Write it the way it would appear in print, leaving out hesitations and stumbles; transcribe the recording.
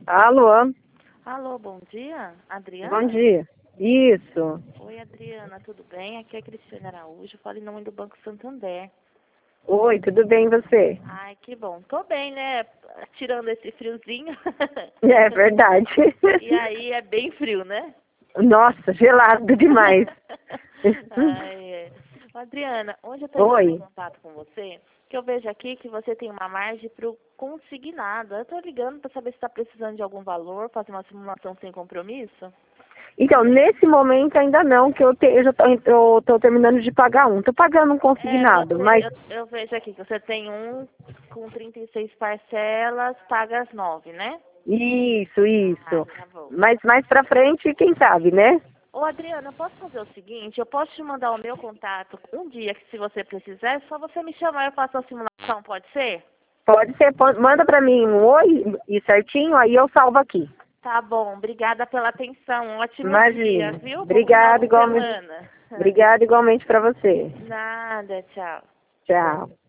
Alô, Alô, bom dia, bom Adriana? dia. Isso. Oi, Adriana, tudo bem? Aqui é a Cristiane Araújo, falo em nome do Banco Santander. Oi, tudo bem e você? Ai, que bom. Tô bem, né? Tirando esse friozinho. É verdade. E aí é bem frio, né? Nossa, gelado demais. Ai, é. Adriana, hoje eu tô entrando em Oi. contato com você, que eu vejo aqui que você tem uma margem para o consignado. Eu tô ligando para saber se está precisando de algum valor, fazer uma simulação sem compromisso. Então, nesse momento ainda não, que eu já tô terminando de pagar um. Tô pagando um É, consignado, mas eu vejo aqui que você tem um com 36 parcelas, paga as 9, né? isso, Ah, isso. tá bom. Mas mais pra frente, quem sabe, né? Ô, Adriana, eu posso fazer o seguinte? Eu posso te mandar o meu contato um dia que se você precisar, é só você me chamar, eu faço a simulação, pode ser? Pode ser, manda pra mim um oi e certinho, aí eu salvo aqui. Tá bom, obrigada pela atenção. Um ótimo dia, Imagina. viu? Bom final Obrigada de igualmente. semana. Obrigada igualmente pra você. Nada, tchau. Tchau.